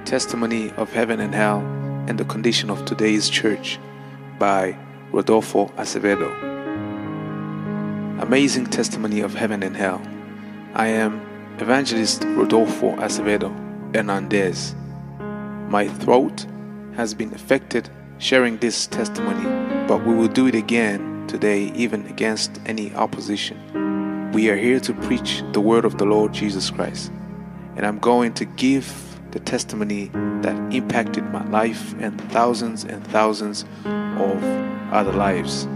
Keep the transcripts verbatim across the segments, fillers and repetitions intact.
Testimony of Heaven and Hell and the Condition of Today's Church by Rodolfo Acevedo. Amazing Testimony of Heaven and Hell. I am Evangelist Rodolfo Acevedo Hernandez. My throat has been affected sharing this testimony, but we will do it again today, even against any opposition. We are here to preach the word of the Lord Jesus Christ, and I'm going to give the testimony that impacted my life and thousands and thousands of other lives.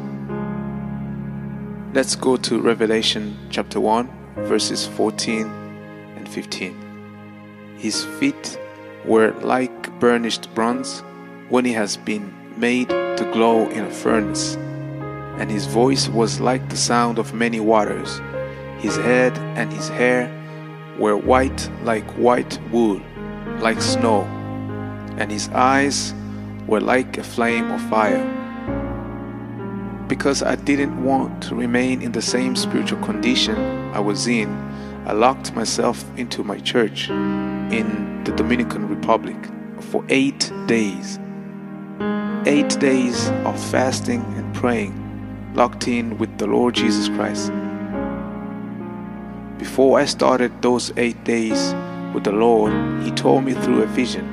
Let's go to Revelation chapter one, verses fourteen and fifteen. His feet were like burnished bronze when he has been made to glow in a furnace, and his voice was like the sound of many waters. His head and his hair were white like white wool, like snow, and his eyes were like a flame of fire. Because I didn't want to remain in the same spiritual condition I was in, I locked myself into my church in the Dominican Republic for eight days. Eight days of fasting and praying, locked in with the Lord Jesus Christ. Before I started those eight days with the Lord, He told me through a vision,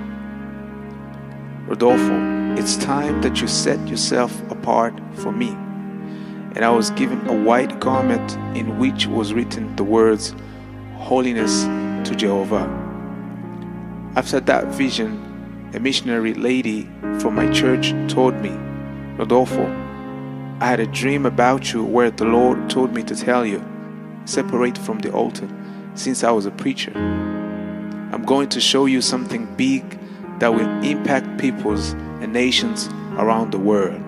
Rodolfo, it's time that you set yourself apart for me. And I was given a white garment in which was written the words, Holiness to Jehovah. After that vision, a missionary lady from my church told me, Rodolfo, I had a dream about you where the Lord told me to tell you, separate from the altar, since I was a preacher. I'm going to show you something big that will impact peoples and nations around the world.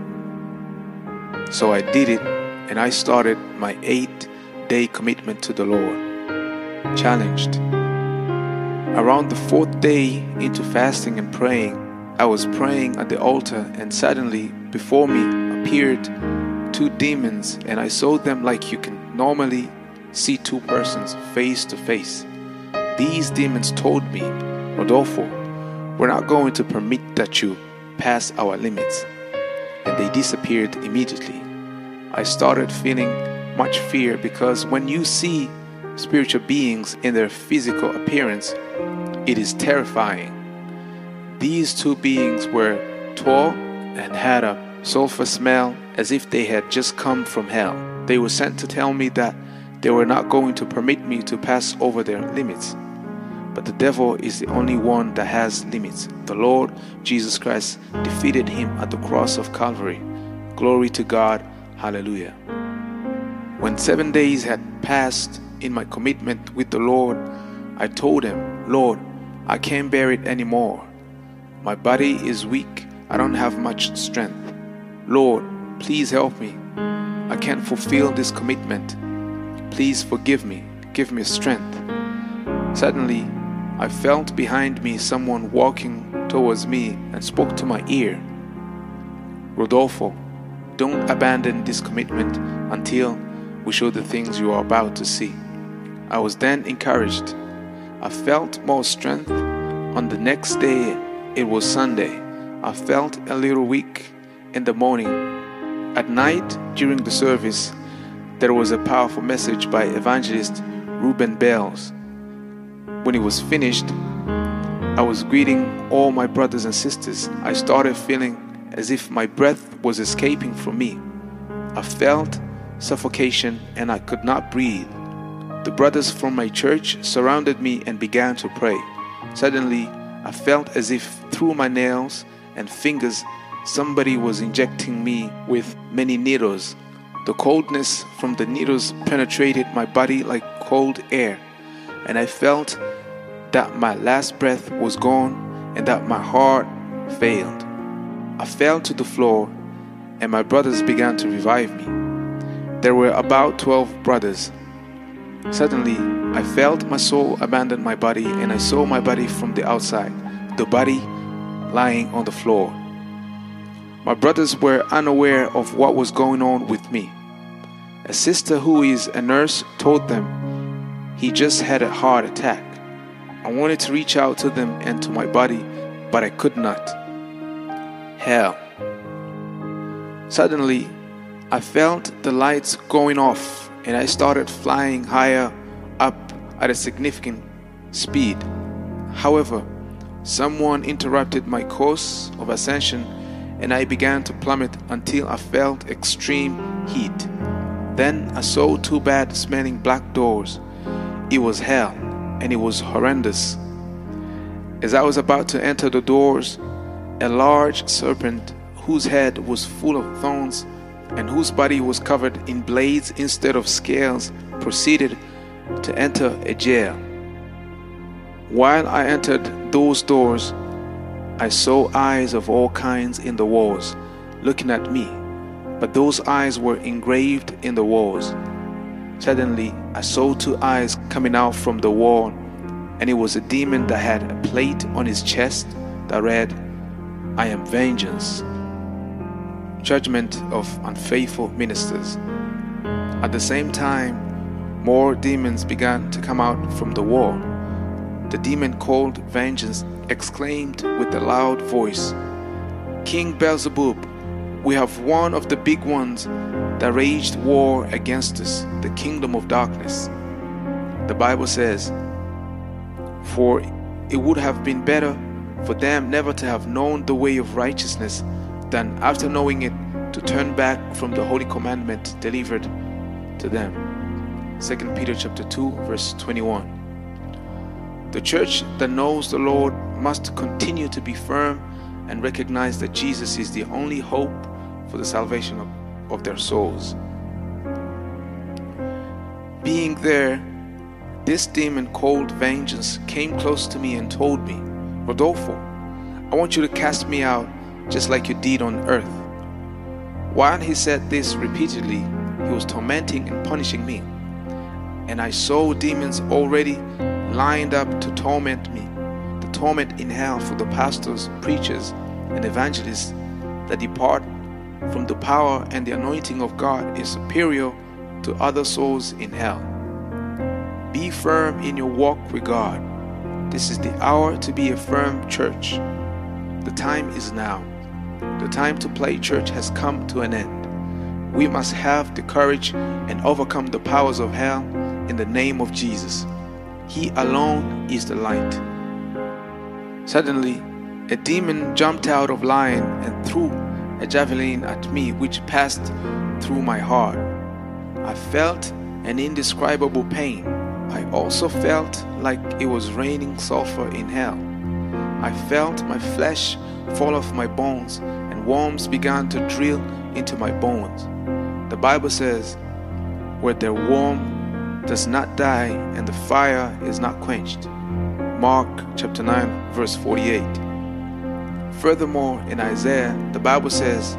So I did it, and I started my eight-day commitment to the Lord. Challenged. Around the fourth day into fasting and praying, I was praying at the altar, and suddenly before me appeared two demons, and I saw them like you can normally see two persons face to face. These demons told me, Rodolfo, we're not going to permit that you pass our limits. And they disappeared immediately. I started feeling much fear, because when you see spiritual beings in their physical appearance, it is terrifying. These two beings were tall and had a sulfur smell as if they had just come from hell. They were sent to tell me that they were not going to permit me to pass over their limits. But the devil is the only one that has limits. The Lord Jesus Christ defeated him at the cross of Calvary. Glory to God. Hallelujah. When seven days had passed in my commitment with the Lord, I told him, Lord, I can't bear it anymore. My body is weak. I don't have much strength. Lord, please help me. I can't fulfill this commitment. Please forgive me. Give me strength. Suddenly, I felt behind me someone walking towards me and spoke to my ear. Rodolfo, don't abandon this commitment until we show the things you are about to see. I was then encouraged. I felt more strength. On the next day, it was Sunday. I felt a little weak in the morning. At night, during the service, there was a powerful message by evangelist Ruben Bells. When it was finished, I was greeting all my brothers and sisters. I started feeling as if my breath was escaping from me. I felt suffocation and I could not breathe. The brothers from my church surrounded me and began to pray. Suddenly, I felt as if through my nails and fingers somebody was injecting me with many needles. The coldness from the needles penetrated my body like cold air, and I felt that my last breath was gone and that my heart failed. I fell to the floor, and my brothers began to revive me. There were about twelve brothers. Suddenly, I felt my soul abandon my body, and I saw my body from the outside, the body lying on the floor. My brothers were unaware of what was going on with me. A sister who is a nurse told them he just had a heart attack. I wanted to reach out to them and to my body but I could not. Hell. Suddenly, I felt the lights going off and I started flying higher up at a significant speed. However, someone interrupted my course of ascension and I began to plummet until I felt extreme heat. Then I saw two bad smelling black doors. It was hell and it was horrendous. As I was about to enter the doors, a large serpent whose head was full of thorns and whose body was covered in blades instead of scales proceeded to enter a jail. While I entered those doors, I saw eyes of all kinds in the walls looking at me, but those eyes were engraved in the walls. Suddenly, I saw two eyes coming out from the wall, and it was a demon that had a plate on his chest that read, "I am vengeance." Judgment of unfaithful ministers. At the same time, more demons began to come out from the wall. The demon called Vengeance exclaimed with a loud voice, "King Beelzebub, we have one of the big ones that waged war against us, the kingdom of darkness." The Bible says, "For it would have been better for them never to have known the way of righteousness than after knowing it to turn back from the holy commandment delivered to them." Second Peter chapter two verse twenty-one. The church that knows the Lord must continue to be firm and recognize that Jesus is the only hope for the salvation of, of their souls. Being there, this demon called Vengeance came close to me and told me, "Rodolfo, I want you to cast me out just like you did on earth." While he said this repeatedly, he was tormenting and punishing me. And I saw demons already lined up to torment me. The torment in hell for the pastors, preachers, and evangelists that depart from the power and the anointing of God is superior to other souls in hell. Be firm in your walk with God. This is the hour to be a firm church. The time is now. The time to play church has come to an end. We must have the courage and overcome the powers of hell in the name of Jesus. He alone is the light. Suddenly, a demon jumped out of line and threw a javelin at me, which passed through my heart. I felt an indescribable pain. I also felt like it was raining sulfur in hell. I felt my flesh fall off my bones, and worms began to drill into my bones. The Bible says, "Where the worm does not die and the fire is not quenched." Mark chapter nine verse forty-eight. Furthermore, in Isaiah, the Bible says,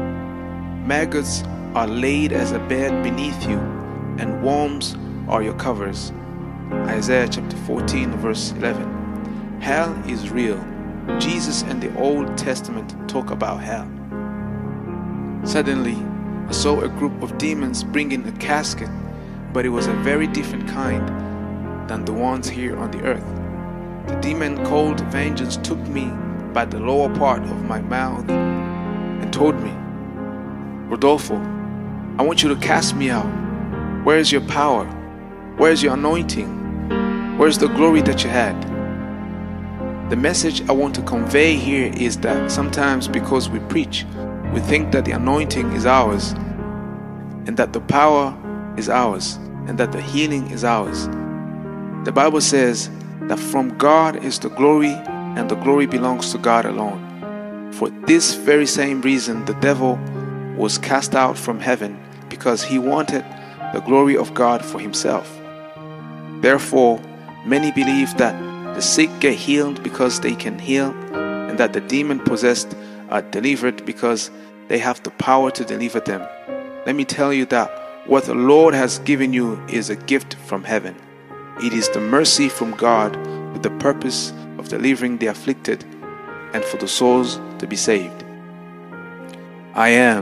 "Maggots are laid as a bed beneath you, and worms are your covers." Isaiah chapter fourteen verse eleven. Hell is real. Jesus and the Old Testament talk about hell. Suddenly, I saw a group of demons bringing a casket, but it was a very different kind than the ones here on the earth. The demon called Vengeance took me by the lower part of my mouth and told me, "Rodolfo, I want you to cast me out. Where is your power? Where is your anointing? Where is the glory that you had?" The message I want to convey here is that sometimes because we preach, we think that the anointing is ours, and that the power is ours, and that the healing is ours. The Bible says that from God is the glory, and the glory belongs to God alone. For this very same reason, the devil was cast out from heaven, because he wanted the glory of God for himself. Therefore, many believe that the sick get healed because they can heal, and that the demon-possessed are delivered because they have the power to deliver them. Let me tell you that what the Lord has given you is a gift from heaven. It is the mercy from God with the purpose of delivering the afflicted and for the souls to be saved. I am.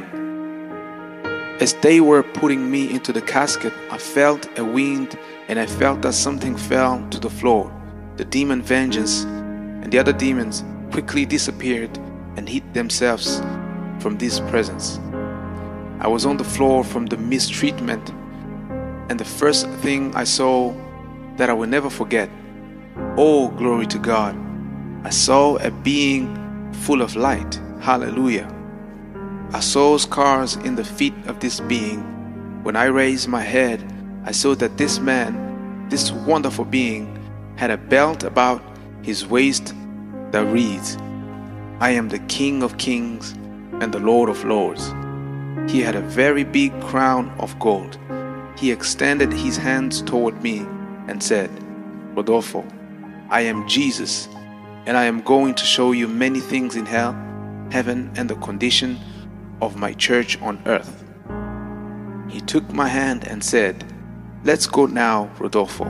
As they were putting me into the casket, I felt a wind and I felt that something fell to the floor. The demon Vengeance and the other demons quickly disappeared and hid themselves from this presence. I was on the floor from the mistreatment, and the first thing I saw that I will never forget, oh glory to God, I saw a being full of light. Hallelujah. I saw scars in the feet of this being. When I raised my head, I saw that this man, this wonderful being, had a belt about his waist that reads, I am the King of Kings and the Lord of Lords. He had a very big crown of gold. He extended his hands toward me and said, Rodolfo, I am Jesus, and I am going to show you many things in hell, heaven, and the condition of my church on earth. He took my hand and said, let's go now, Rodolfo.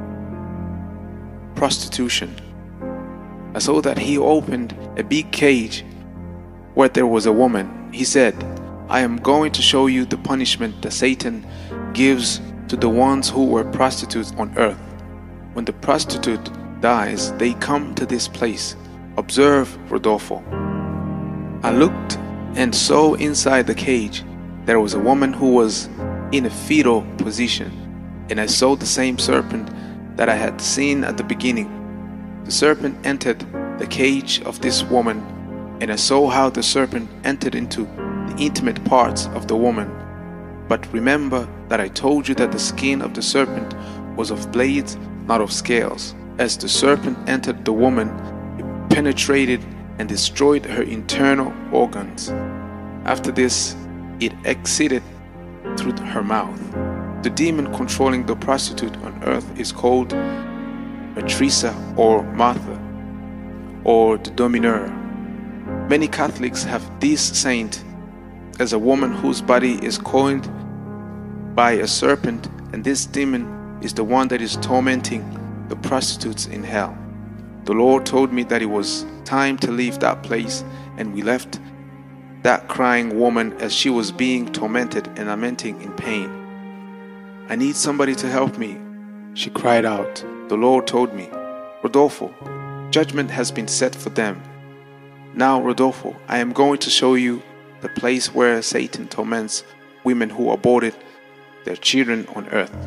Prostitution. I saw that he opened a big cage where there was a woman. He said, I am going to show you the punishment that Satan gives to the ones who were prostitutes on earth. When the prostitute dies, they come to this place. Observe, Rodolfo. I looked and saw inside the cage there was a woman who was in a fetal position, and I saw the same serpent that I had seen at the beginning. The serpent entered the cage of this woman, and I saw how the serpent entered into the intimate parts of the woman. But remember that I told you that the skin of the serpent was of blades, not of scales. As the serpent entered the woman, it penetrated and destroyed her internal organs. After this, it exited through her mouth. The demon controlling the prostitute on earth is called Matrisa or Martha, or the Domineur. Many Catholics have this saint as a woman whose body is coiled by a serpent, and this demon is the one that is tormenting the prostitutes in hell. The Lord told me that it was time to leave that place, and we left that crying woman as she was being tormented and lamenting in pain. I need somebody to help me, she cried out. The Lord told me, Rodolfo, judgment has been set for them. Now, Rodolfo, I am going to show you the place where Satan torments women who aborted their children on earth.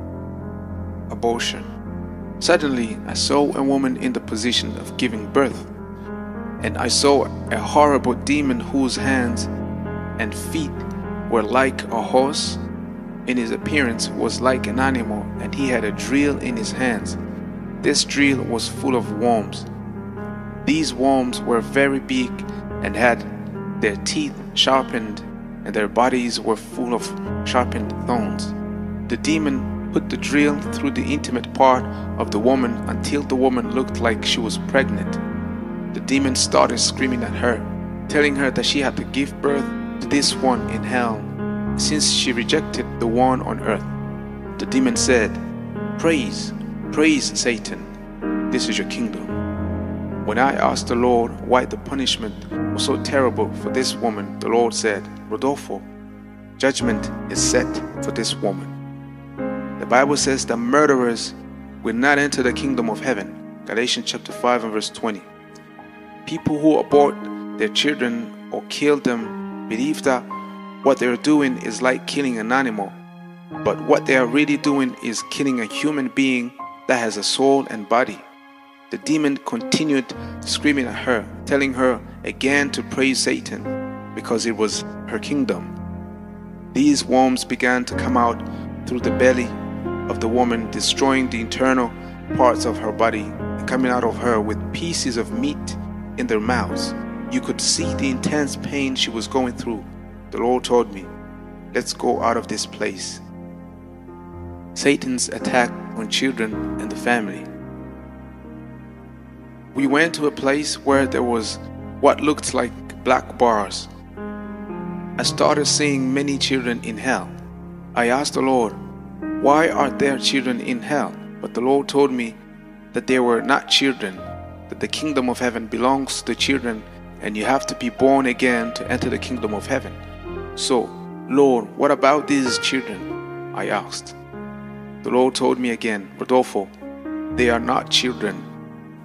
Abortion. Suddenly, I saw a woman in the position of giving birth, and I saw a horrible demon whose hands and feet were like a horse. In his appearance was like an animal, and he had a drill in his hands. This drill was full of worms. These worms were very big and had their teeth sharpened, and their bodies were full of sharpened thorns. The demon put the drill through the intimate part of the woman until the woman looked like she was pregnant. The demon started screaming at her, telling her that she had to give birth to this one in hell, since she rejected the one on earth. The demon said, Praise, praise Satan, this is your kingdom. When I asked the Lord why the punishment was so terrible for this woman, the Lord said, Rodolfo, judgment is set for this woman. The Bible says that murderers will not enter the kingdom of heaven. Galatians chapter five and verse twenty. People who abort their children or kill them believe that what they are doing is like killing an animal, but what they are really doing is killing a human being that has a soul and body. The demon continued screaming at her, telling her again to praise Satan because it was her kingdom. These worms began to come out through the belly of the woman, destroying the internal parts of her body and coming out of her with pieces of meat in their mouths. You could see the intense pain she was going through. The Lord told me, let's go out of this place. Satan's attack on children and the family. We went to a place where there was what looked like black bars. I started seeing many children in hell. I asked the Lord, why are there children in hell? But the Lord told me that they were not children, that the kingdom of heaven belongs to children, and you have to be born again to enter the kingdom of heaven. So, Lord, what about these children? I asked. The Lord told me again, Rodolfo, they are not children,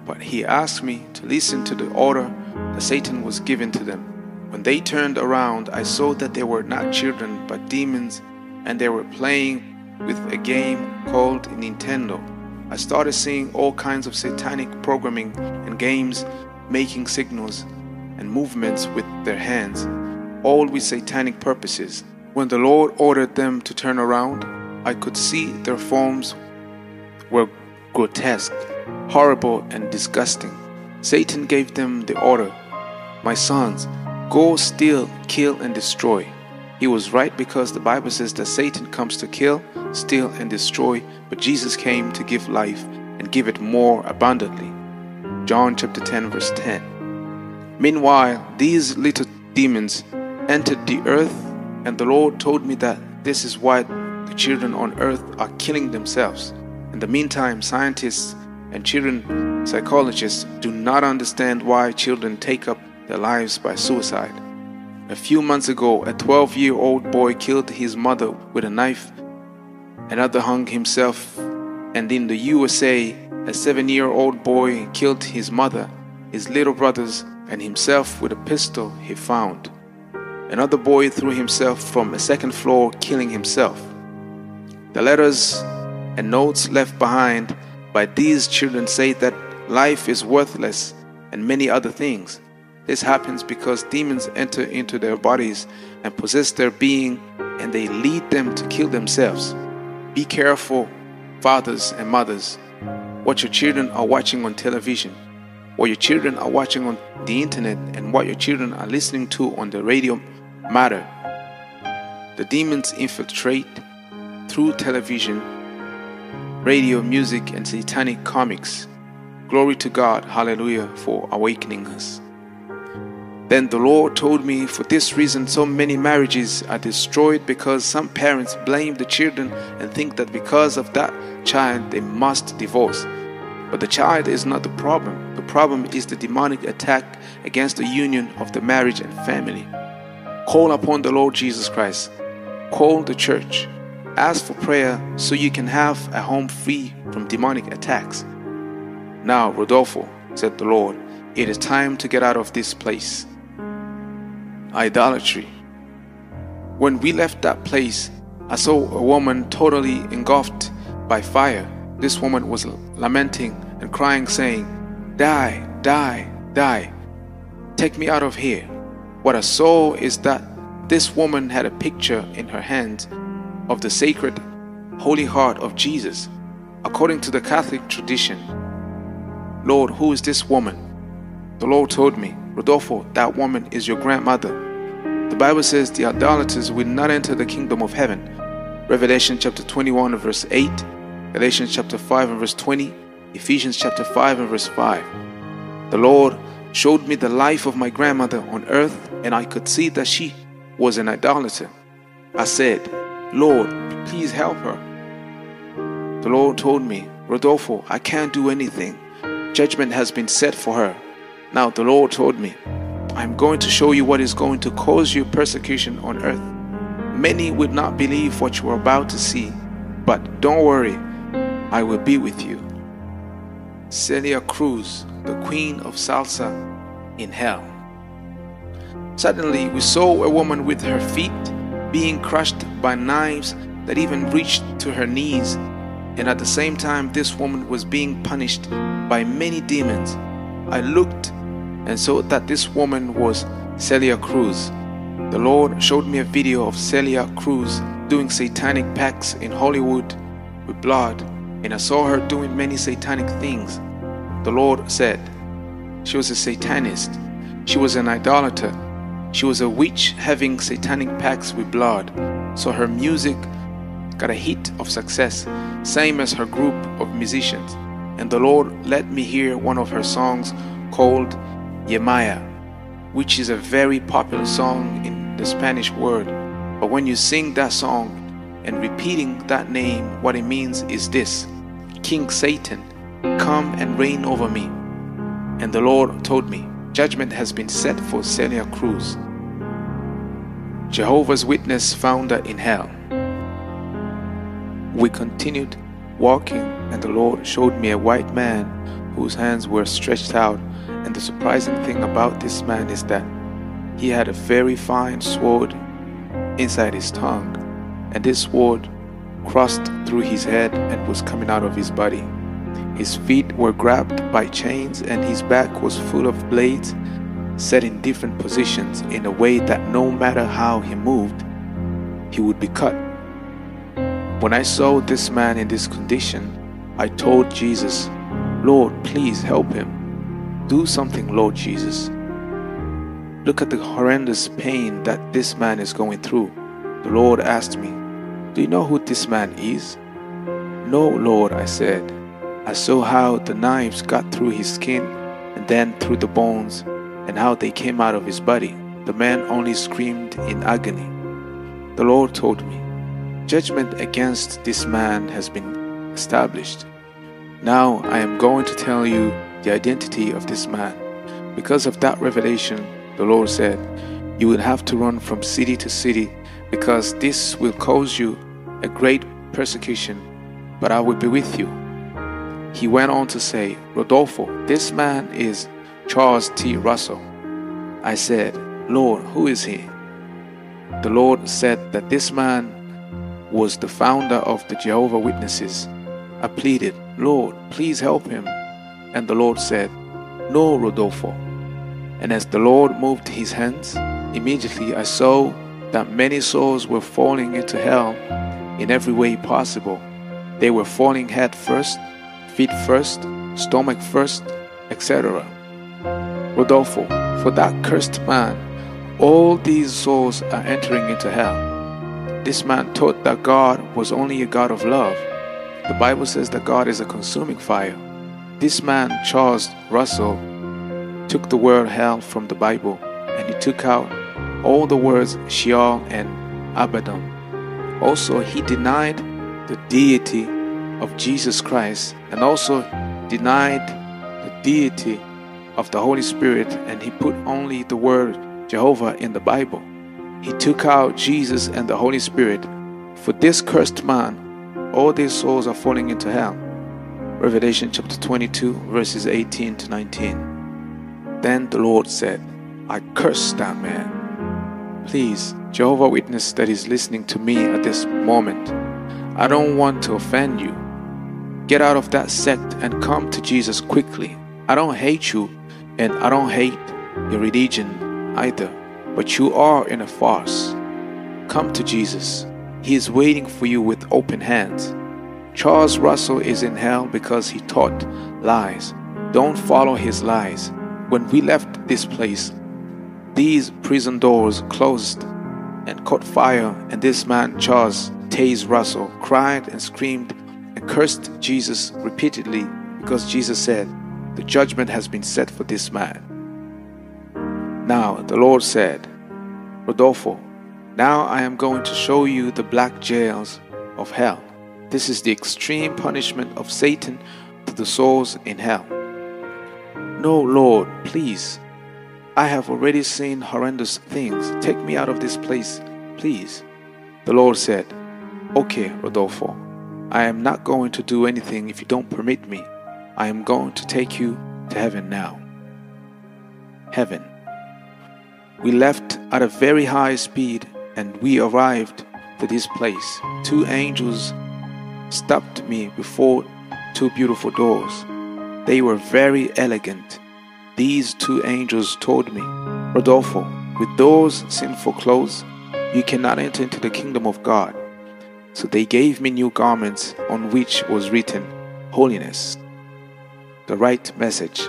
but he asked me to listen to the order that Satan was giving to them. When they turned around, I saw that they were not children but demons, and they were playing with a game called Nintendo. I started seeing all kinds of satanic programming and games, making signals and movements with their hands, all with satanic purposes. When the Lord ordered them to turn around, I could see their forms were grotesque, horrible, and disgusting. Satan gave them the order, "My sons, go steal, kill, and destroy." He was right, because the Bible says that Satan comes to kill, steal, and destroy, but Jesus came to give life and give it more abundantly. John chapter ten verse ten. Meanwhile, these little demons entered the earth, and the Lord told me that this is why the children on earth are killing themselves. In the meantime, scientists and children psychologists do not understand why children take up their lives by suicide. A few months ago, a twelve-year-old boy killed his mother with a knife. Another hung himself, and in the U S A, a seven-year-old boy killed his mother, his little brothers, and himself with a pistol he found. Another boy threw himself from a second floor, killing himself. The letters and notes left behind by these children say that life is worthless and many other things. This happens because demons enter into their bodies and possess their being, and they lead them to kill themselves. Be careful, fathers and mothers, what your children are watching on television, what your children are watching on the internet, and what your children are listening to on the radio matter. The demons infiltrate through television, radio, music, and satanic comics. Glory to God, hallelujah, for awakening us. Then the Lord told me, for this reason so many marriages are destroyed, because some parents blame the children and think that because of that child they must divorce. But the child is not the problem. The problem is the demonic attack against the union of the marriage and family. Call upon the Lord Jesus Christ. Call the church. Ask for prayer so you can have a home free from demonic attacks. Now, Rodolfo, said the Lord, it is time to get out of this place. Idolatry. When we left that place, I saw a woman totally engulfed by fire. This woman was lamenting and crying, saying, "Die, die, die. Take me out of here." What I saw is that this woman had a picture in her hand of the sacred Holy Heart of Jesus. According to the Catholic tradition, Lord, who is this woman? The Lord told me, Rodolfo, that woman is your grandmother. The Bible says the idolaters will not enter the kingdom of heaven. Revelation chapter twenty-one and verse eight, Galatians chapter five and verse twenty, Ephesians chapter five and verse five. The Lord showed me the life of my grandmother on earth, and I could see that she was an idolater. I said, Lord, please help her. The Lord told me, Rodolfo, I can't do anything. Judgment has been set for her. Now the Lord told me, I'm going to show you what is going to cause you persecution on earth. Many would not believe what you are about to see, but don't worry, I will be with you. Celia Cruz, the queen of salsa in hell. Suddenly we saw a woman with her feet being crushed by knives that even reached to her knees, and at the same time this woman was being punished by many demons. I looked and saw that this woman was Celia Cruz. The Lord showed me a video of Celia Cruz doing satanic pacts in Hollywood with blood, and I saw her doing many satanic things. The Lord said she was a satanist, she was an idolater, she was a witch having satanic pacts with blood. So her music got a hit of success, same as her group of musicians. And the Lord let me hear one of her songs called Yemaya, which is a very popular song in the Spanish world. But when you sing that song and repeating that name, what it means is this: King Satan, come and reign over me. And the Lord told me, judgment has been set for Celia Cruz. Jehovah's Witness founder in hell. We continued walking, and the Lord showed me a white man whose hands were stretched out, and the surprising thing about this man is that he had a very fine sword inside his tongue, and this sword crossed through his head and was coming out of his body. His feet were grabbed by chains, and his back was full of blades set in different positions in a way that no matter how he moved, he would be cut. When I saw this man in this condition, I told Jesus, "Lord, please help him. Do something, Lord Jesus. Look at the horrendous pain that this man is going through." The Lord asked me, "Do you know who this man is?" "No, Lord," I said. I saw how the knives got through his skin and then through the bones, and how they came out of his body. The man only screamed in agony. The Lord told me, "Judgment against this man has been established. Now I am going to tell you the identity of this man." Because of that revelation, the Lord said, "You will have to run from city to city, because this will cause you a great persecution, but I will be with you." He went on to say, "Rodolfo, this man is Charles T. Russell." I said, "Lord, who is he?" The Lord said that this man was the founder of the Jehovah's Witnesses. I pleaded, "Lord, please help him." And the Lord said, "No, Rodolfo." And as the Lord moved his hands, immediately I saw that many souls were falling into hell in every way possible. They were falling head first, feet first, stomach first, et cetera. Rodolfo, for that cursed man, all these souls are entering into hell. This man taught that God was only a God of love. The Bible says that God is a consuming fire. This man, Charles Russell, took the word hell from the Bible, and he took out all the words Sheol and Abaddon. Also, he denied the deity of Jesus Christ, and also denied the deity of the Holy Spirit, and he put only the word Jehovah in the Bible. He took out Jesus and the Holy Spirit. For this cursed man, all these souls are falling into hell. Revelation chapter twenty-two, verses eighteen to nineteen. Then the Lord said, "I curse that man." Please, Jehovah's Witness that is listening to me at this moment, I don't want to offend you. Get out of that sect and come to Jesus quickly. I don't hate you, and I don't hate your religion either, but you are in a farce. Come to Jesus. He is waiting for you with open hands. Charles Russell is in hell because he taught lies. Don't follow his lies. When we left this place, these prison doors closed and caught fire, and this man, Charles Taze Russell, cried and screamed and cursed Jesus repeatedly, because Jesus said, "The judgment has been set for this man." Now the Lord said, "Rodolfo, now I am going to show you the black jails of hell. This is the extreme punishment of Satan to the souls in hell." "No, Lord, please. I have already seen horrendous things. Take me out of this place, please." The Lord said, "Okay, Rodolfo, I am not going to do anything if you don't permit me. I am going to take you to heaven now." Heaven. We left at a very high speed, and we arrived to this place. Two angels stopped me before two beautiful doors. They were very elegant. These two angels told me, "Rodolfo, with those sinful clothes, you cannot enter into the kingdom of God." So they gave me new garments on which was written, "Holiness," the right message.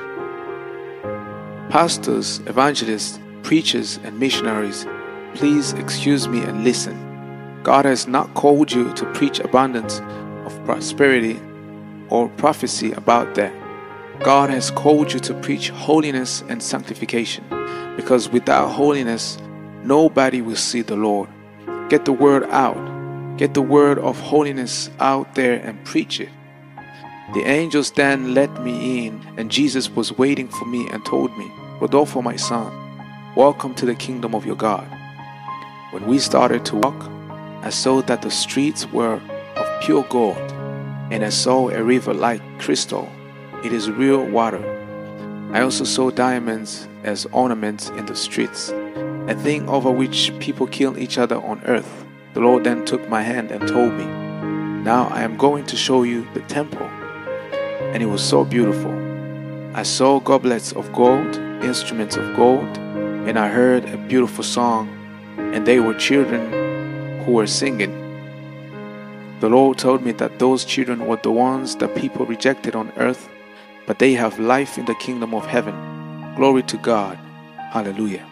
Pastors, evangelists, preachers, and missionaries, please excuse me and listen. God has not called you to preach abundance of prosperity or prophecy about that. God has called you to preach holiness and sanctification, because without holiness, nobody will see the Lord. Get the word out. Get the word of holiness out there and preach it. The angels then let me in, and Jesus was waiting for me and told me, "Rodolfo, my son, welcome to the kingdom of your God." When we started to walk, I saw that the streets were of pure gold, and I saw a river like crystal. It is real water. I also saw diamonds as ornaments in the streets, a thing over which people kill each other on earth. The Lord then took my hand and told me, "Now I am going to show you the temple." And it was so beautiful. I saw goblets of gold, instruments of gold, and I heard a beautiful song, and they were children who were singing. The Lord told me that those children were the ones that people rejected on earth, but they have life in the kingdom of heaven. Glory to God. Hallelujah.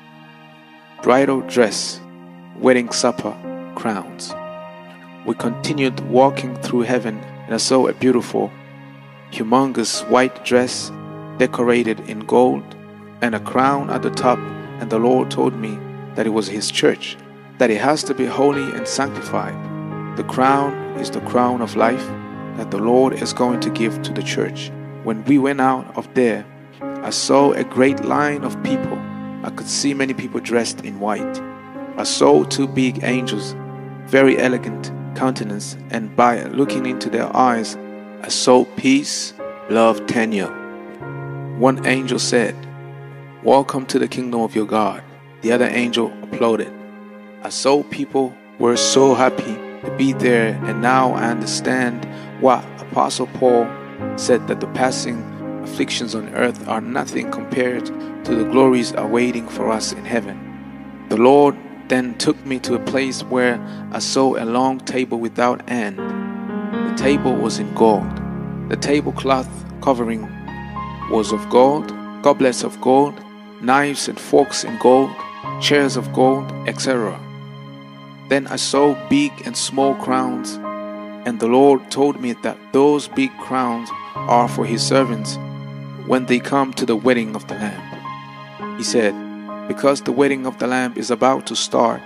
Bridal dress, wedding supper, crowns. We continued walking through heaven, and I saw a beautiful, humongous white dress decorated in gold and a crown at the top, and the Lord told me that it was His church, that it has to be holy and sanctified. The crown is the crown of life that the Lord is going to give to the church. When we went out of there, I saw a great line of people. I could see many people dressed in white. I saw two big angels, very elegant countenance, and by looking into their eyes, I saw peace, love, tenure. One angel said, "Welcome to the kingdom of your God." The other angel applauded. I saw people were so happy to be there, and now I understand what Apostle Paul said, that the passing afflictions on earth are nothing compared to the glories awaiting for us in heaven. The Lord then took me to a place where I saw a long table without end. The table was in gold. The tablecloth covering was of gold, goblets of gold, knives and forks in gold, chairs of gold, et cetera. Then I saw big and small crowns, and the Lord told me that those big crowns are for His servants when they come to the wedding of the Lamb. He said, "Because the wedding of the Lamb is about to start,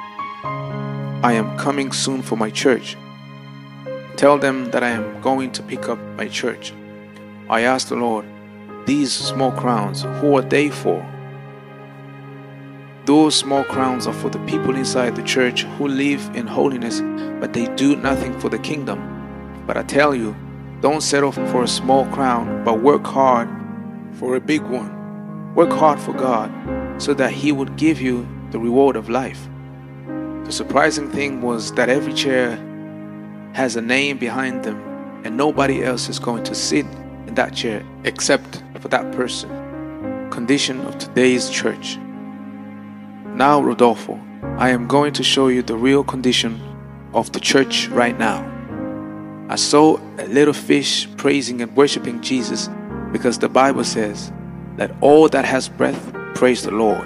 I am coming soon for my church. Tell them that I am going to pick up my church." I asked the Lord, "These small crowns, who are they for?" Those small crowns are for the people inside the church who live in holiness, but they do nothing for the kingdom. But I tell you, don't settle for a small crown, but work hard for a big one. Work hard for God, so that He would give you the reward of life. The surprising thing was that every chair has a name behind them, and nobody else is going to sit in that chair except for that person. Condition of today's church. Now, Rodolfo, I am going to show you the real condition of the church right now. I saw a little fish praising and worshiping Jesus, because the Bible says, "Let all that has breath praise the Lord."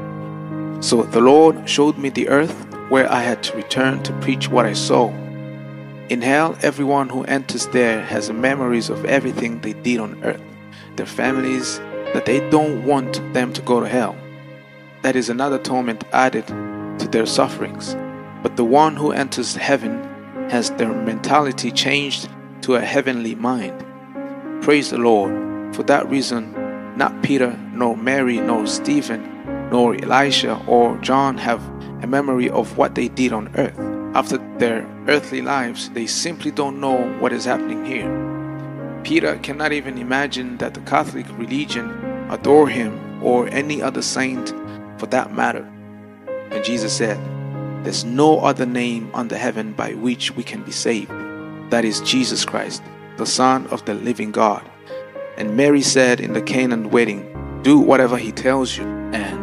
So the Lord showed me the earth where I had to return to preach what I saw. In hell, everyone who enters there has memories of everything they did on earth, their families, that they don't want them to go to hell. That is another torment added to their sufferings. But the one who enters heaven has their mentality changed to a heavenly mind. Praise the Lord. For that reason, not Peter, nor Mary, nor Stephen, nor Elisha or John have a memory of what they did on earth. After their earthly lives, they simply don't know what is happening here. Peter cannot even imagine that the Catholic religion adore him, or any other saint for that matter. And Jesus said, "There's no other name under heaven by which we can be saved. That is Jesus Christ, the Son of the living God." And Mary said in the Canaan wedding, "Do whatever He tells you." And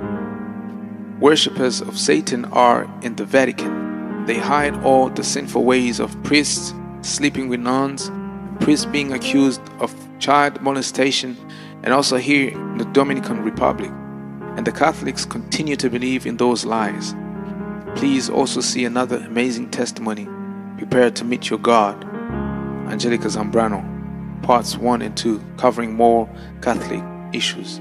worshippers of Satan are in the Vatican. They hide all the sinful ways of priests sleeping with nuns, priests being accused of child molestation, and also here in the Dominican Republic. And the Catholics continue to believe in those lies. Please also see another amazing testimony, Prepare to Meet Your God, Angelica Zambrano, parts one and two, covering more Catholic issues.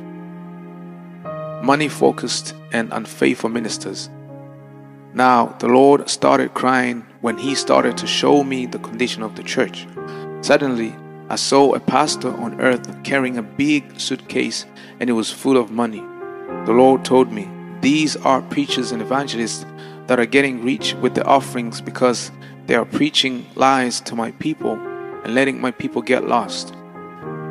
Money-focused and unfaithful ministers. Now, the Lord started crying when He started to show me the condition of the church. Suddenly, I saw a pastor on earth carrying a big suitcase, and it was full of money. The Lord told me, "These are preachers and evangelists that are getting rich with the offerings because they are preaching lies to my people and letting my people get lost."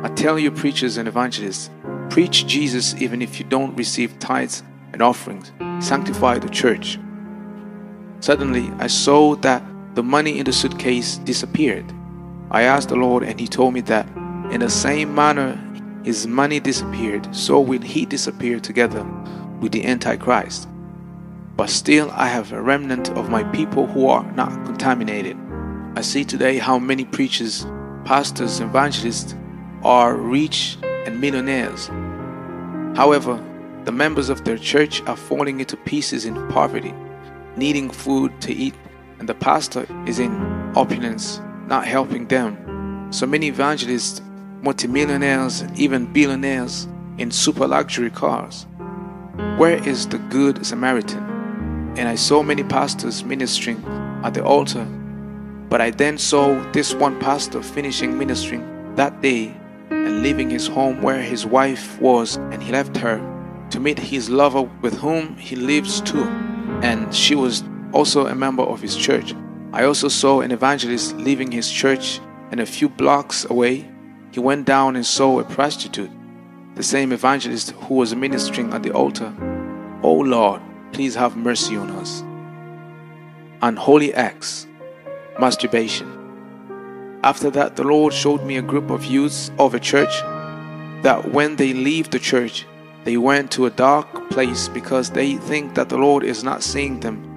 I tell you, preachers and evangelists, preach Jesus even if you don't receive tithes and offerings. Sanctify the church. Suddenly, I saw that the money in the suitcase disappeared. I asked the Lord, and He told me that in the same manner His money disappeared, so will He disappear together with the Antichrist. But still I have a remnant of my people who are not contaminated. I see today how many preachers, pastors, evangelists are rich and millionaires. However, the members of their church are falling into pieces in poverty, needing food to eat, and the pastor is in opulence, not helping them. So many evangelists, multimillionaires, and even billionaires in super luxury cars. Where is the good Samaritan? And I saw many pastors ministering at the altar, but I then saw this one pastor finishing ministering that day and leaving his home where his wife was, and he left her to meet his lover with whom he lives too, and she was also a member of his church. I also saw an evangelist leaving his church, and a few blocks away he went down and saw a prostitute, the same evangelist who was ministering at the altar. Oh Lord, please have mercy on us. Unholy acts, masturbation. After that, the Lord showed me a group of youths of a church that when they leave the church, they went to a dark place because they think that the Lord is not seeing them